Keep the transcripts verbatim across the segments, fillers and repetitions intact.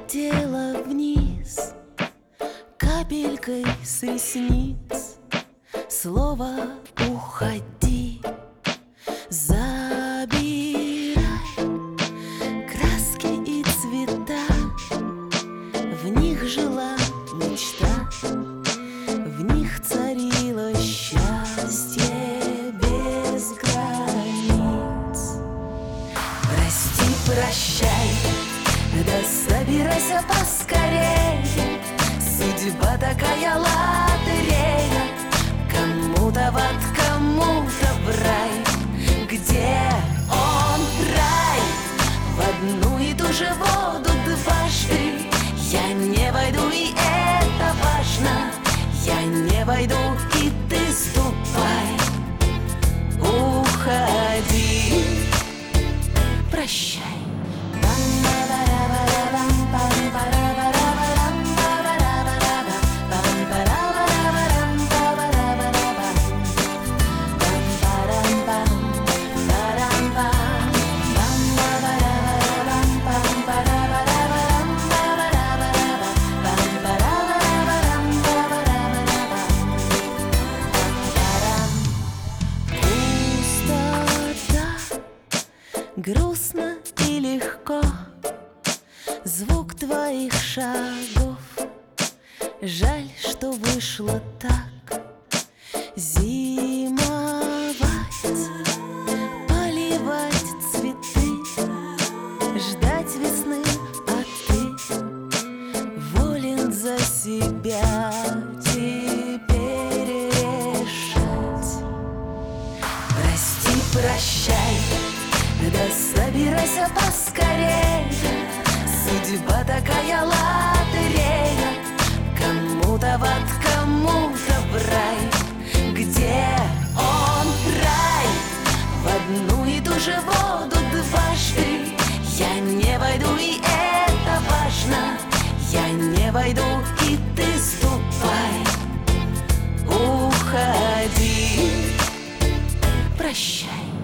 глядела вниз капелькой с ресниц. Слово «уходи» забирай краски и цвета. В них жила мечта, в них царило счастье без границ. Прости, прощай, да собирайся поскорей. Судьба такая лотерея, кому-то в ад, кому-то в рай. Где он рай? В одну и ту же воду дважды. Я не войду, и это важно. Я не войду, и ты ступай. Уходи, прощай. Грустно и легко звук твоих шагов. Жаль, что вышло так. Зимовать, поливать цветы, ждать весны, а ты волен за себя теперь решать. Прости, прощай, да собирайся поскорей. Судьба такая лотерея, кому-то в ад, кому-то в рай. Где он рай? В одну и ту же воду дважды. Я не войду, и это важно. Я не войду, и ты ступай. Уходи, прощай.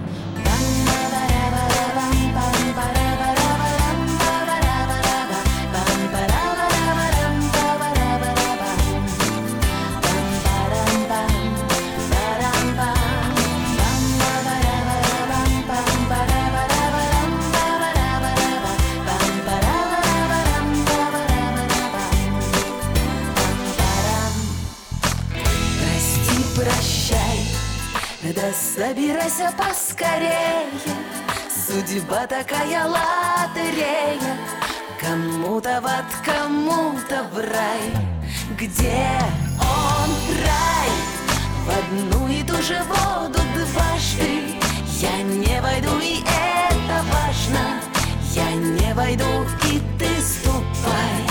Прощай, да собирайся поскорее. Судьба такая лотерея, кому-то в ад, кому-то в рай. Где он рай? В одну и ту же воду дважды. Я не войду, и это важно. Я не войду, и ты ступай.